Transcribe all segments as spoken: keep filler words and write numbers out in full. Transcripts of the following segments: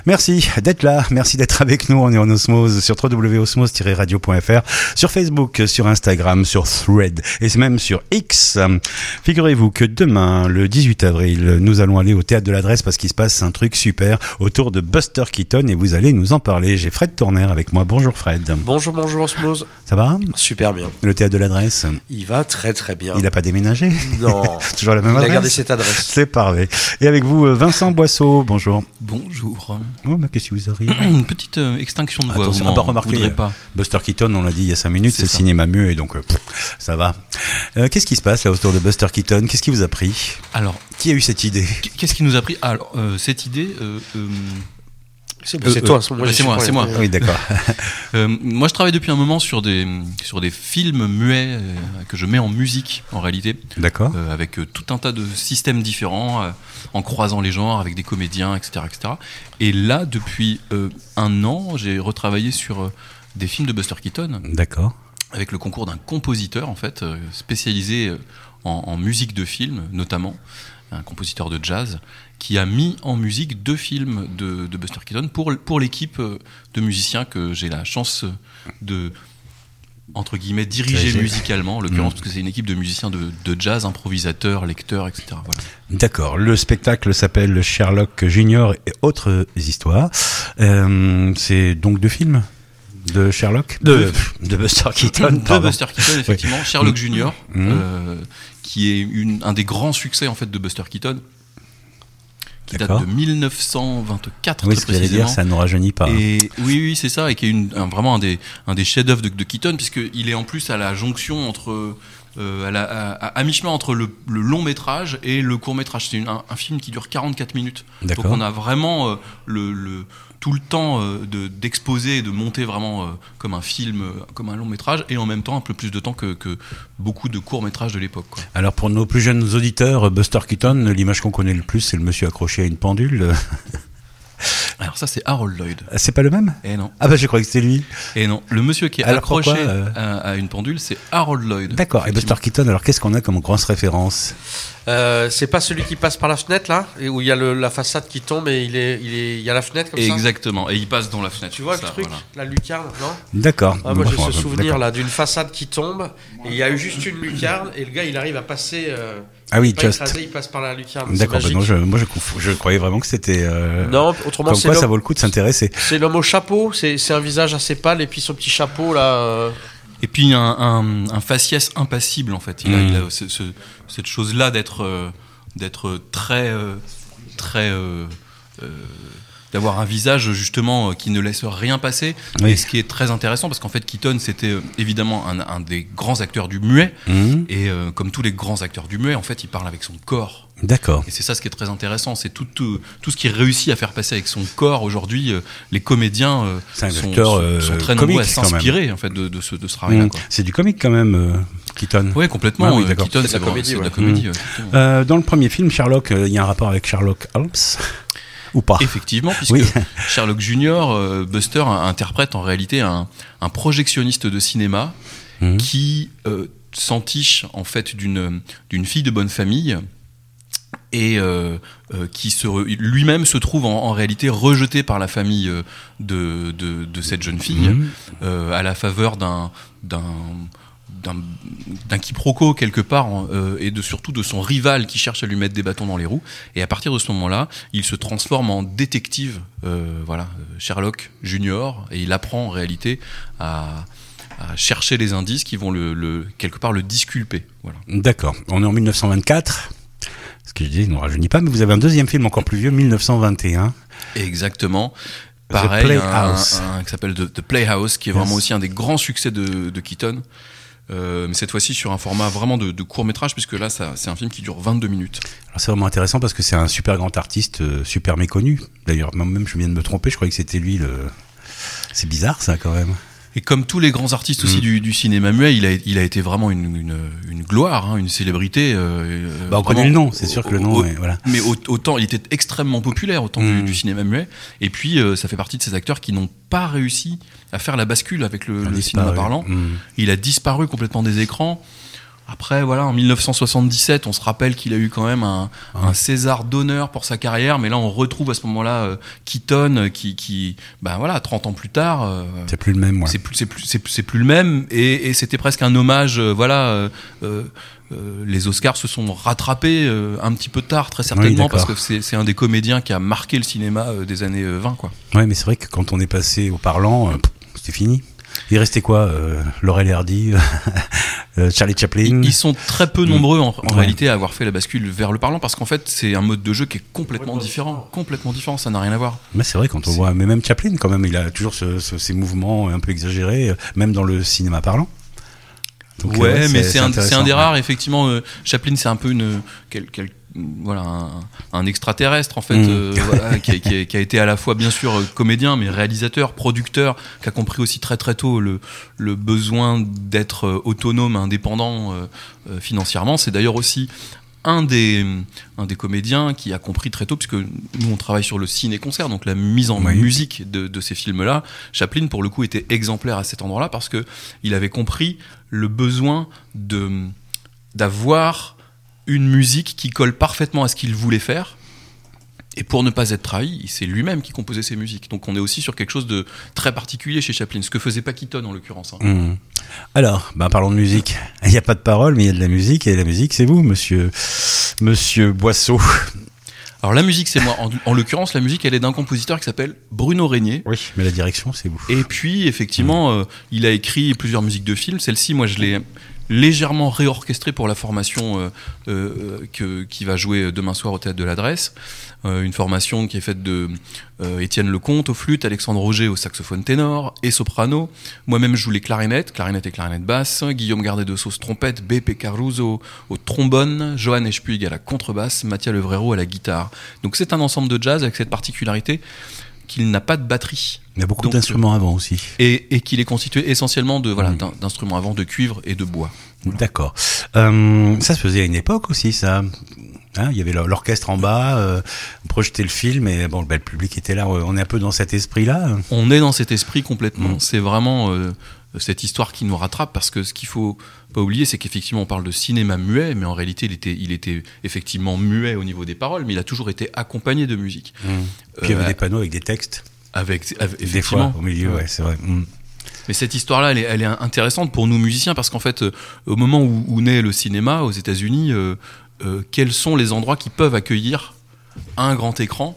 Merci d'être là, merci d'être avec nous. On est en osmose sur w w w point osmose tiret radio point f r, sur Facebook, sur Instagram, sur Thread et c'est même sur X. Figurez-vous que demain, le dix-huit avril, nous allons aller au Théâtre de l'Adresse parce qu'il se passe un truc super autour de Buster Keaton et vous allez nous en parler. J'ai Fred Tourner avec moi. Bonjour Fred. Bonjour, bonjour Osmose. Ça va ? Super bien. Le Théâtre de l'Adresse ? Il va très très bien. Il n'a pas déménagé ? Non. Toujours la même Il adresse ? a gardé cette adresse. C'est parfait. Et avec vous, Vincent Boisseau. Bonjour. Bonjour. Oh, mais qu'est-ce qui vous arrive ? Une petite euh, extinction de voix. Attention, vous ah bah, remarquez, voudrez pas. Buster Keaton, on l'a dit il y a cinq minutes, c'est, C'est le ça. cinéma muet, donc euh, pff, ça va. Euh, qu'est-ce qui se passe là autour de Buster Keaton ? Qu'est-ce qui vous a pris ? Alors, Qui a eu cette idée ? qu'est-ce qui nous a pris ? Alors, euh, cette idée. Euh, euh, C'est, Euh, c'est toi, euh, c'est ouais, c'est moi, c'est moi. Oui, d'accord. euh, moi, je travaille depuis un moment sur des sur des films muets euh, que je mets en musique, en réalité, D'accord. euh, avec euh, tout un tas de systèmes différents, euh, en croisant les genres, avec des comédiens, et cetera, et cetera. Et là, depuis euh, un an, j'ai retravaillé sur euh, des films de Buster Keaton, D'accord. avec le concours d'un compositeur en fait euh, spécialisé euh, en, en musique de film, notamment un compositeur de jazz qui a mis en musique deux films de, de Buster Keaton pour, pour l'équipe euh, de musiciens que j'ai la chance de, entre guillemets, diriger Diriger. musicalement, en l'occurrence, Mmh. parce que c'est une équipe de musiciens de, de jazz, improvisateurs, lecteurs, et cetera. Voilà. D'accord. Le spectacle s'appelle Sherlock Junior et autres histoires. Euh, c'est donc deux films de Sherlock De, de Buster Keaton, De pardon. Buster Keaton, effectivement, Oui. Sherlock Junior, Mmh. euh, qui est une, un des grands succès en fait de Buster Keaton, qui D'accord. date de dix-neuf cent vingt-quatre. Oui, très ce que j'allais précisément. dire, ça ne rajeunit pas. Et oui, oui, c'est ça, et qui est une, un- vraiment un des, un des chefs-d'œuvre de, de Keaton, puisqu'il est en plus à la jonction entre, euh, à, la- à- à- à mi-chemin entre le, le long métrage et le court métrage. C'est une- un, un film qui dure quarante-quatre minutes. D'accord. Donc on a vraiment euh, le, le- tout le temps euh, de, d'exposer et de monter vraiment euh, comme un film, euh, comme un long métrage, et en même temps un peu plus de temps que, que beaucoup de courts métrages de l'époque, quoi. Alors pour nos plus jeunes auditeurs, Buster Keaton, l'image qu'on connaît le plus, c'est le monsieur accroché à une pendule. Alors ça, c'est Harold Lloyd. C'est pas le même ? Et non. Ah bah je croyais que c'était lui. Et non, le monsieur qui est Alors accroché pourquoi, euh à, à une pendule, c'est Harold Lloyd. D'accord. Et Buster Keaton, alors qu'est-ce qu'on a comme grosse référence ? Euh, c'est pas celui qui passe par la fenêtre là, et où il y a le, la façade qui tombe et il est, il est, il y a la fenêtre comme ça. Exactement, et il passe dans la fenêtre. Tu vois ça, le truc, voilà. la lucarne, non ? D'accord. Ah, moi Bon, j'ai bon, ce souvenir d'accord. là d'une façade qui tombe et il y a eu juste une lucarne et le gars il arrive à passer. Euh, Ah oui, pas just. écrasé, il passe par la lucarne. D'accord. C'est Bah magique. non, je, moi je, conf- je croyais vraiment que c'était. Euh, Non, autrement comme c'est quoi, ça l'homme, vaut le coup de s'intéresser. c'est l'homme au chapeau. C'est, c'est un visage assez pâle et puis son petit chapeau là. euh, Et puis un, un, un faciès impassible en fait. Il a, Mm. il a ce- ce- cette chose-là d'être, euh, d'être très, euh, très, euh, euh, d'avoir un visage justement euh, qui ne laisse rien passer. Oui. Et ce qui est très intéressant parce qu'en fait Keaton c'était euh, évidemment un, un des grands acteurs du muet. Mhm. Et euh, comme tous les grands acteurs du muet, en fait, il parle avec son corps. D'accord. Et c'est ça ce qui est très intéressant, c'est tout, tout, tout ce qu'il réussit à faire passer avec son corps. Aujourd'hui, euh, les comédiens euh, C'est un sont, acteur, sont- euh, sont très comique, nombreux à quand même. s'inspirer en fait, de, de ce, de ce travail-là. Mhm. Quoi. C'est du comique quand même, euh, Keaton. Oui, complètement. Ah oui, euh, d'accord. Keaton, C'est de c'est, la vraiment- comédie, c'est de la ouais. comédie. Mhm. ouais, effectivement. Euh, dans le premier film, Sherlock, euh, il y a un rapport avec Sherlock Holmes ou pas ? Effectivement, puisque Oui. Sherlock Junior, euh, Buster interprète en réalité un, un projectionniste de cinéma Mhm. qui euh, s'entiche en fait d'une, d'une fille de bonne famille et euh, euh, qui se, re- lui-même se trouve en, en réalité rejeté par la famille euh, de, de, de cette jeune fille Mhm. euh, à la faveur d'un, d'un, d'un, d'un quiproquo quelque part hein, euh, et de, surtout de son rival qui cherche à lui mettre des bâtons dans les roues. Et à partir de ce moment-là, il se transforme en détective, euh, voilà, Sherlock Junior, et il apprend en réalité à, à chercher les indices qui vont le, le, quelque part le disculper. Voilà. D'accord. On est en mille neuf cent vingt-quatre. Ce que je dis, ne rajeunit pas, mais vous avez un deuxième film encore plus vieux, mille neuf cent vingt et un. Exactement. The Pareil, un, Playhouse. un, un qui s'appelle The, The Playhouse, qui est Yes. vraiment aussi un des grands succès de, de Keaton. Euh, mais cette fois-ci sur un format vraiment de, de court métrage, puisque là, ça, c'est un film qui dure vingt-deux minutes. Alors c'est vraiment intéressant parce que c'est un super grand artiste, euh, super méconnu. D'ailleurs, moi-même, je viens de me tromper, je croyais que c'était lui le. C'est bizarre ça quand même. Et comme tous les grands artistes aussi Mm. du, du cinéma muet, il a, il a été vraiment une, une, une gloire, hein, une célébrité. Euh, Bah, on vraiment, connaît le nom, c'est sûr que le nom, au- est, voilà. Mais au- autant, il était extrêmement populaire autant Mm. du, du cinéma muet. Et puis, euh, ça fait partie de ces acteurs qui n'ont pas réussi à faire la bascule avec le, Il a le disparu. cinéma parlant. Mm. Il a disparu complètement des écrans. Après, voilà, en dix-neuf cent soixante-dix-sept, on se rappelle qu'il a eu quand même un, Ouais. un César d'honneur pour sa carrière, mais là, on retrouve à ce moment-là euh, Keaton, qui, qui, ben voilà, trente ans plus tard, euh, C'est plus le même, ouais. c'est plus, c'est plus, c'est plus, c'est plus le même, et, et c'était presque un hommage, euh, voilà. Euh, euh, euh, les Oscars se sont rattrapés euh, un petit peu tard, très certainement, Oui, parce d'accord. que c'est, c'est un des comédiens qui a marqué le cinéma euh, des années euh, vingt, quoi. Ouais, mais c'est vrai que quand on est passé au parlant, euh, pff, c'était fini. Il restait quoi euh, Laurel et Hardy, euh, Charlie Chaplin. Ils, ils sont très peu nombreux en, en Ouais. réalité à avoir fait la bascule vers le parlant, parce qu'en fait c'est un mode de jeu qui est complètement différent, complètement différent, ça n'a rien à voir. Mais c'est vrai quand on C'est- voit, mais même Chaplin quand même, il a toujours ce, ce- ces mouvements un peu exagérés, euh, même dans le cinéma parlant. Donc, ouais, euh, mais c'est, un, c'est intéressant, un des ouais. rares, effectivement. euh, Chaplin, c'est un peu une, quel, quel- voilà, un, un extraterrestre en fait, Mm. euh, voilà, qui, a, qui a- qui a été à la fois bien sûr euh, comédien, mais réalisateur, producteur, qui a compris aussi très très tôt le, le besoin d'être euh, autonome, indépendant euh, euh, financièrement. C'est d'ailleurs aussi un des, un des comédiens qui a compris très tôt, puisque nous on travaille sur le ciné-concert, donc la mise en Oui. musique de, de ces films-là. Chaplin, pour le coup, était exemplaire à cet endroit-là, parce que il avait compris le besoin de, d'avoir une musique qui colle parfaitement à ce qu'il voulait faire. Et pour ne pas être trahi, c'est lui-même qui composait ses musiques. Donc on est aussi sur quelque chose de très particulier chez Chaplin, ce que faisait pas Keaton en l'occurrence, hein. Mmh. Alors, bah, parlons de musique. Il n'y a pas de parole, mais il y a de la musique, et la musique, c'est vous, monsieur, monsieur Boisseau. Alors la musique, c'est moi. En, en l'occurrence, la musique, elle est d'un compositeur qui s'appelle Bruno Régnier. Oui, mais la direction, c'est vous. Et puis, effectivement, euh, il a écrit plusieurs musiques de films. Celle-ci, moi, je l'ai légèrement réorchestrée pour la formation euh, euh, que, qui va jouer demain soir au Théâtre de l'Adresse. Euh, une formation qui est faite de euh, Étienne Lecomte au flûte, Alexandre Roger au saxophone ténor et soprano. Moi-même, je joue les clarinettes, clarinette et clarinette basse. Guillaume Gardet de Sauce trompette, B P Caruso au trombone, Johan Eschpuig à la contrebasse, Mathias Levrero à la guitare. Donc c'est un ensemble de jazz avec cette particularité qu'il n'a pas de batterie. Il y a beaucoup Donc, d'instruments avant aussi. Et, et qu'il est constitué essentiellement de, voilà, Mmh. d'in- d'instruments avant de cuivre et de bois. D'accord. Euh, ça se faisait à une époque aussi, ça. Hein, il y avait l'or- l'orchestre en bas, euh, on projetait le film, et bon, bah, le public était là. On est un peu dans cet esprit-là. On est dans cet esprit complètement. Mmh. C'est vraiment euh, cette histoire qui nous rattrape, parce que ce qu'il faut pas oublier, c'est qu'effectivement on parle de cinéma muet, mais en réalité il était, il était effectivement muet au niveau des paroles, mais il a toujours été accompagné de musique. Mmh. Puis il y avait Euh, des panneaux avec des textes, Avec, avec des effectivement. fois, au milieu, ouais, c'est vrai. Mmh. Mais cette histoire-là, elle est, elle est intéressante pour nous musiciens, parce qu'en fait, euh, au moment où, où naît le cinéma aux États-Unis, euh, euh, quels sont les endroits qui peuvent accueillir un grand écran,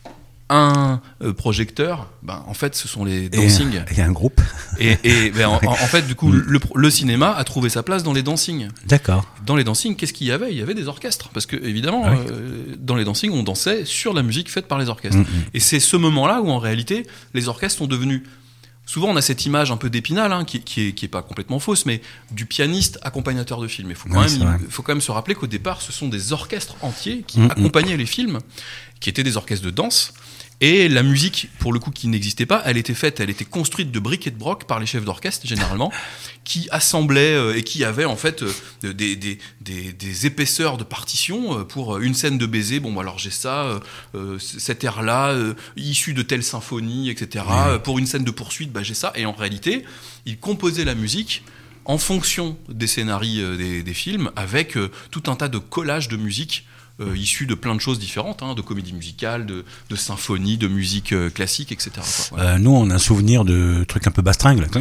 un euh, projecteur? Ben, en fait, ce sont les dancing. Et un groupe. Et, et ben, en, en fait, du coup, le, le cinéma a trouvé sa place dans les dancing. D'accord. Dans les dancing, qu'est-ce qu'il y avait? Il y avait des orchestres, parce que évidemment, Ah oui. euh, dans les dancing, on dansait sur la musique faite par les orchestres. Mmh, mmh. Et c'est ce moment-là où, en réalité, les orchestres sont devenus. Souvent, on a cette image un peu d'Épinal, hein, qui, qui, est, qui est pas complètement fausse, mais du pianiste accompagnateur de film. Il faut quand, Oui, c'est vrai. même, il faut quand même se rappeler qu'au départ, ce sont des orchestres entiers qui Mm, mm. accompagnaient les films, qui étaient des orchestres de danse. Et la musique, pour le coup, qui n'existait pas, elle était faite, elle était construite de briques et de broc par les chefs d'orchestre, généralement, qui assemblaient euh, et qui avaient, en fait, euh, des, des, des, des épaisseurs de partitions euh, pour une scène de baiser. Bon, alors j'ai ça, euh, euh, cet air-là, euh, issu de telle symphonie, et cetera. Oui. Euh, Pour une scène de poursuite, bah, j'ai ça. Et en réalité, ils composaient la musique en fonction des scénarios euh, des, des films, avec euh, tout un tas de collages de musique euh, issus de plein de choses différentes, hein, de comédie musicale, de, de symphonie, de musique euh, classique, et cetera quoi. Voilà. Euh, nous, on a un souvenir de trucs un peu bastringue. là.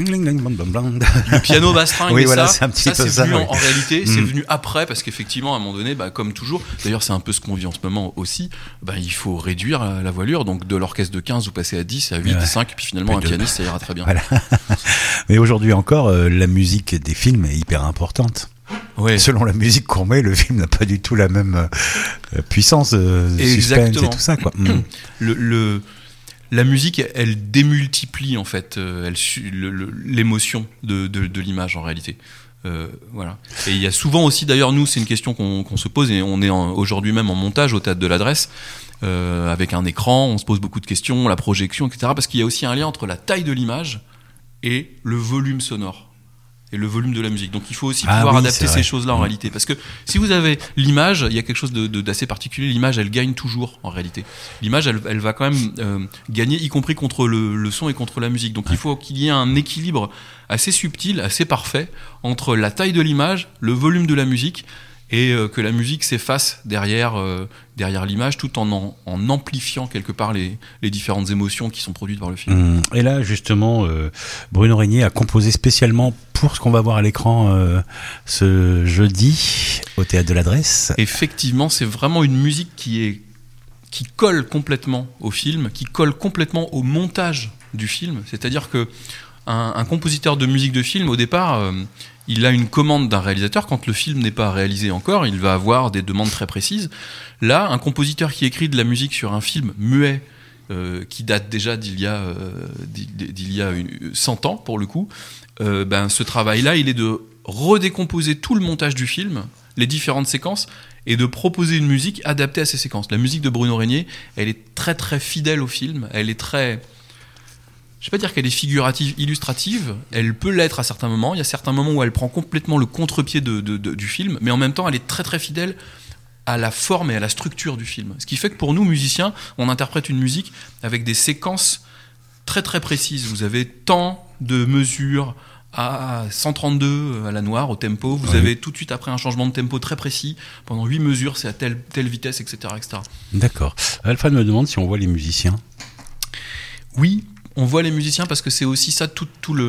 Le piano bastringue, Oui, et voilà, ça, c'est un petit ça, peu c'est ça, venu oui. en, en réalité, c'est Mm. venu après, parce qu'effectivement, à un moment donné, bah, comme toujours, d'ailleurs, c'est un peu ce qu'on vit en ce moment aussi, bah, il faut réduire la, la voilure. Donc, de l'orchestre de quinze, vous passez à dix, à huit, Ouais. cinq, puis finalement, Puis un deux. pianiste, ça ira très bien. Voilà. Mais aujourd'hui encore, euh, la musique des films est hyper importante. Ouais. Selon la musique qu'on met, le film n'a pas du tout la même euh, puissance, euh, suspense Exactement. et tout ça, quoi. Mm. Le, le- la musique, elle démultiplie, en fait, euh, elle, su- le- le- l'émotion de, de, de l'image, en réalité. Euh, voilà. Et il y a souvent aussi, d'ailleurs, nous, c'est une question qu'on, qu'on se pose, et on est en- aujourd'hui même en montage au Théâtre de l'Adresse, euh, avec un écran, on se pose beaucoup de questions, la projection, et cetera, parce qu'il y a aussi un lien entre la taille de l'image et le volume sonore. et le volume de la musique. Donc il faut aussi Ah pouvoir oui, adapter c'est ces vrai. choses-là en Mmh. réalité. Parce que si vous avez l'image, il y a quelque chose de, de, d'assez particulier. L'image, elle gagne toujours en réalité. L'image, elle, elle va quand même euh, gagner, y compris contre le, le son et contre la musique. Donc ouais. il faut qu'il y ait un équilibre assez subtil, assez parfait entre la taille de l'image, le volume de la musique, et euh, que la musique s'efface derrière, euh, derrière l'image, tout en, en en amplifiant quelque part les, les différentes émotions qui sont produites par le film. Mmh. Et là, justement, euh, Bruno Régnier a composé spécialement pour ce qu'on va voir à l'écran euh, ce jeudi au Théâtre de l'Adresse. Effectivement, c'est vraiment une musique qui est qui colle complètement au film, qui colle complètement au montage du film. C'est-à-dire que un, un compositeur de musique de film, au départ, euh, il a une commande d'un réalisateur. Quand le film n'est pas réalisé encore, il va avoir des demandes très précises. Là, un compositeur qui écrit de la musique sur un film muet, euh, qui date déjà d'il y a, euh, d'il y a une, cent ans, pour le coup, euh, ben, ce travail-là, il est de redécomposer tout le montage du film, les différentes séquences, et de proposer une musique adaptée à ces séquences. La musique de Bruno Régnier, elle est très très fidèle au film, elle est très... Je ne vais pas dire qu'elle est figurative, illustrative, elle peut l'être à certains moments, il y a certains moments où elle prend complètement le contre-pied de, de, de, du film, mais en même temps elle est très très fidèle à la forme et à la structure du film. Ce qui fait que pour nous, musiciens, on interprète une musique avec des séquences très très précises. Vous avez tant de mesures à cent trente-deux à la noire, au tempo, vous oui. avez tout de suite après un changement de tempo très précis, pendant huit mesures, c'est à telle, telle vitesse, et cetera, et cetera. D'accord. Alpha me demande si on voit les musiciens. Oui, on voit les musiciens parce que c'est aussi ça tout, tout le,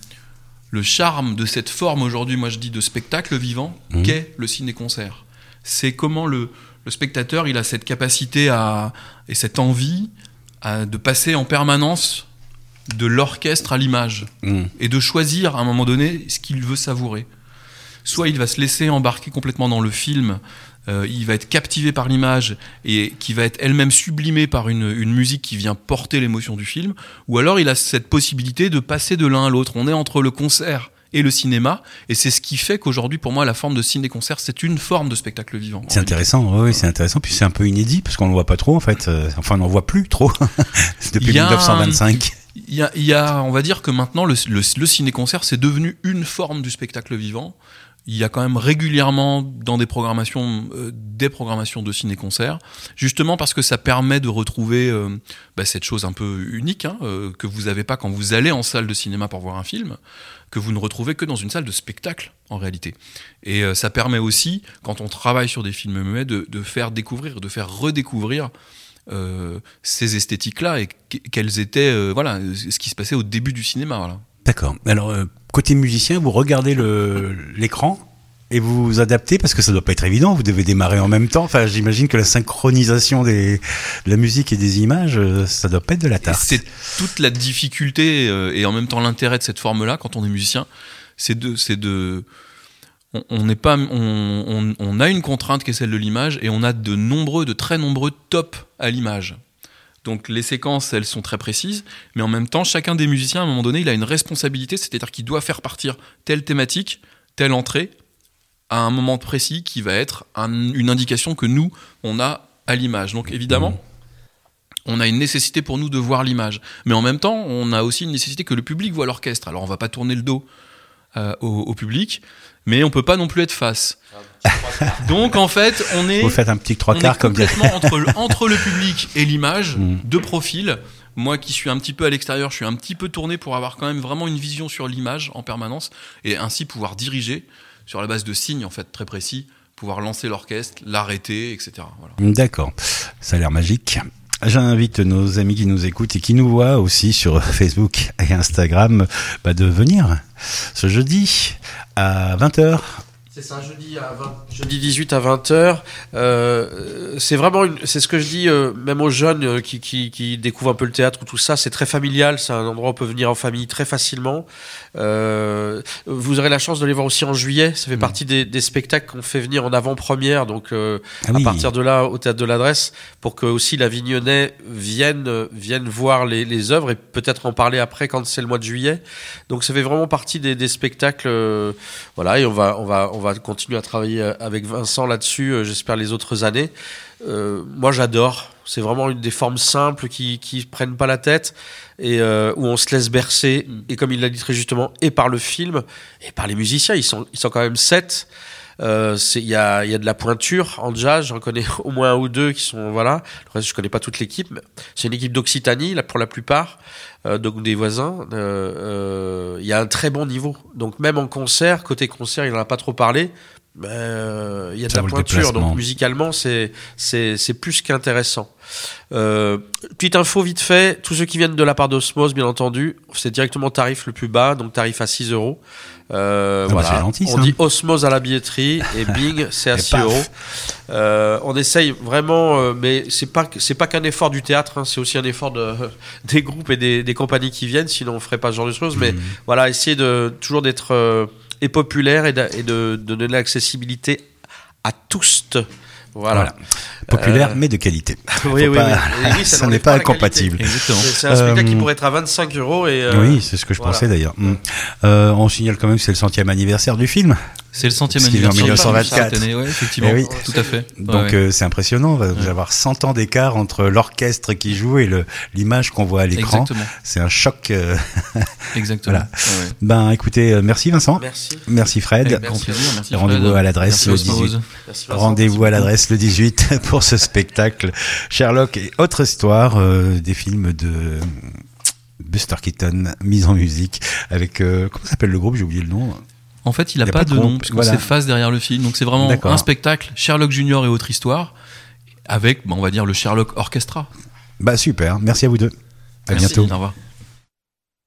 le charme de cette forme aujourd'hui, moi je dis de spectacle vivant, mmh. qu'est le ciné-concert. C'est comment le, le spectateur il a cette capacité à, et cette envie à, de passer en permanence de l'orchestre à l'image mmh. et de choisir à un moment donné ce qu'il veut savourer. Soit il va se laisser embarquer complètement dans le film, euh, il va être captivé par l'image et qui va être elle-même sublimée par une, une musique qui vient porter l'émotion du film, ou alors il a cette possibilité de passer de l'un à l'autre. On est entre le concert et le cinéma, et c'est ce qui fait qu'aujourd'hui, pour moi, la forme de ciné-concert, c'est une forme de spectacle vivant. C'est intéressant, oui, c'est intéressant, puis c'est un peu inédit, parce qu'on ne le voit pas trop, en fait, euh, enfin, on n'en voit plus trop, depuis dix-neuf cent vingt-cinq. Il y a, il y a, on va dire que maintenant, le, le, le ciné-concert, c'est devenu une forme du spectacle vivant. Il y a quand même régulièrement dans des programmations, euh, des programmations de ciné-concert, justement parce que ça permet de retrouver euh, bah, cette chose un peu unique hein, euh, que vous n'avez pas quand vous allez en salle de cinéma pour voir un film, que vous ne retrouvez que dans une salle de spectacle en réalité. Et euh, ça permet aussi, quand on travaille sur des films muets, de, de faire découvrir, de faire redécouvrir euh, ces esthétiques-là et quelles étaient, euh, voilà, ce qui se passait au début du cinéma. Voilà. D'accord. Alors, euh, côté musicien, vous regardez le, l'écran et vous vous adaptez parce que ça doit pas être évident. Vous devez démarrer en même temps. Enfin, j'imagine que la synchronisation des, de la musique et des images, ça doit pas être de la tarte. C'est toute la difficulté euh, et en même temps l'intérêt de cette forme-là quand on est musicien. C'est de, c'est de, on, on n'est pas, on, on, on a une contrainte qui est celle de l'image et on a de nombreux, de très nombreux tops à l'image. Donc les séquences, elles sont très précises, mais en même temps, chacun des musiciens, à un moment donné, il a une responsabilité, c'est-à-dire qu'il doit faire partir telle thématique, telle entrée, à un moment précis qui va être un, une indication que nous, on a à l'image. Donc évidemment, on a une nécessité pour nous de voir l'image. Mais en même temps, on a aussi une nécessité que le public voit l'orchestre. Alors on va pas tourner le dos euh, au, au public, mais on peut pas non plus être face. Donc en fait, on est, vous faites un petit trois quarts comme complètement entre, le, entre le public et l'image, mmh. de profil. Moi qui suis un petit peu à l'extérieur, je suis un petit peu tourné pour avoir quand même vraiment une vision sur l'image en permanence et ainsi pouvoir diriger sur la base de signes en fait très précis, pouvoir lancer l'orchestre, l'arrêter, et cetera. Voilà. D'accord, ça a l'air magique. J'invite nos amis qui nous écoutent et qui nous voient aussi sur Facebook et Instagram bah, de venir ce jeudi à vingt heures. C'est ça, jeudi, à vingt, jeudi dix-huit à vingt heures. Euh, c'est vraiment, une, c'est ce que je dis euh, même aux jeunes euh, qui, qui, qui découvrent un peu le théâtre ou tout ça. C'est très familial, c'est un endroit où on peut venir en famille très facilement. Euh, vous aurez la chance de les voir aussi en juillet. Ça fait mmh. partie des, des spectacles qu'on fait venir en avant-première. Donc euh, ah oui. à partir de là, au Théâtre de l'Adresse, pour que aussi l'Avignonnais vienne, vienne voir les, les œuvres et peut-être en parler après quand c'est le mois de juillet. Donc ça fait vraiment partie des, des spectacles. Euh, voilà, et on va, on va, on va va continuer à travailler avec Vincent là-dessus, euh, j'espère les autres années. Euh, moi, j'adore. C'est vraiment une des formes simples qui qui prennent pas la tête et euh, où on se laisse bercer. Mm. Et comme il l'a dit très justement, et par le film et par les musiciens, ils sont ils sont quand même sept. Euh, c'est il y a il y a de la pointure en jazz. J'en connais au moins un ou deux qui sont voilà. Le reste, je connais pas toute l'équipe. Mais c'est une équipe d'Occitanie là pour la plupart, euh, donc des voisins. Il euh, euh, y a un très bon niveau. Donc même en concert, côté concert, il en a pas trop parlé. Il euh, y a de Ça la pointure, donc musicalement c'est c'est c'est plus qu'intéressant. Euh, petite info vite fait, tous ceux qui viennent de la part d'Osmose, bien entendu, c'est directement tarif le plus bas, donc tarif à six euros. Euh, ah voilà. bah gentil, on dit Osmose à la billetterie et Bing c'est à six euros. Euh, on essaye vraiment, euh, mais c'est pas c'est pas qu'un effort du théâtre, hein, c'est aussi un effort de des groupes et des des compagnies qui viennent, sinon on ferait pas ce genre de choses. Mmh. Mais voilà, essayer de toujours d'être euh, et populaire et de, et de, de donner l'accessibilité à tous. Voilà. voilà. Populaire, euh... mais de qualité. Oui, oui, pas... oui. oui. Ça, ça n'est pas incompatible. Exactement. C'est, c'est un spectacle euh... qui pourrait être à vingt-cinq euros. Et euh... Oui, c'est ce que je voilà. pensais d'ailleurs. Mmh. Euh, on signale quand même que c'est le centième anniversaire du film. C'est le centième anniversaire en dix-neuf cent vingt-quatre. Année, ouais, effectivement. Eh oui. Tout à fait. Donc ouais, euh, c'est impressionnant. Vous allez ouais. avoir cent ans d'écart entre l'orchestre qui joue et le, l'image qu'on voit à l'écran. Exactement. C'est un choc. Euh... Exactement. Voilà. Ouais. Ben écoutez, euh, merci Vincent. Merci. Merci Fred. Avec grand plaisir. Merci Rendez-vous Fred. à l'adresse merci le dix-huit. Merci Rendez-vous à l'adresse le dix-huit pour ce spectacle Sherlock et autres histoires, euh, des films de Buster Keaton mis en musique avec euh, comment s'appelle le groupe, j'ai oublié le nom. En fait, il n'a pas, pas de nom, puisque voilà. c'est face derrière le film. Donc, c'est vraiment D'accord. un spectacle, Sherlock Junior et autres histoires, avec, bah, on va dire, le Sherlock Orchestra. Bah, super. Merci à vous deux. À Merci. bientôt. Au revoir.